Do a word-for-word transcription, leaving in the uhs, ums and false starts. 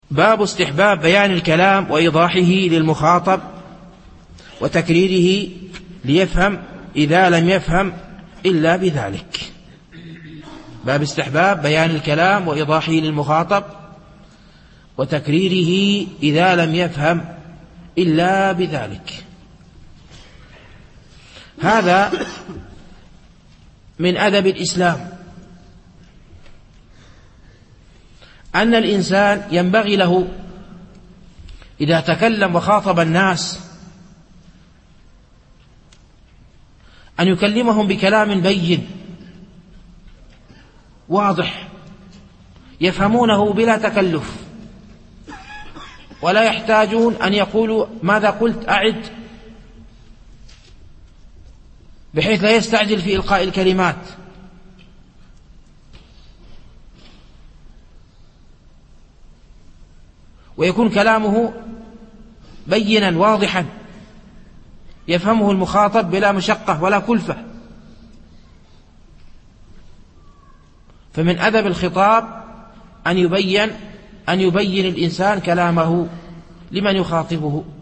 باب استحباب بيان الكلام وإيضاحه للمخاطب وتكريره ليفهم إذا لم يفهم إلا بذلك. باب استحباب بيان الكلام وإيضاحه للمخاطب وتكريره إذا لم يفهم إلا بذلك. هذا من أدب الإسلام، أن الإنسان ينبغي له إذا تكلم وخاطب الناس أن يكلمهم بكلام بين واضح يفهمونه بلا تكلف، ولا يحتاجون أن يقولوا ماذا قلت أعد، بحيث لا يستعجل في إلقاء الكلمات. ويكون كلامه بينا واضحا يفهمه المخاطب بلا مشقة ولا كلفة. فمن أدب الخطاب أن يبين أن يبين الإنسان كلامه لمن يخاطبه.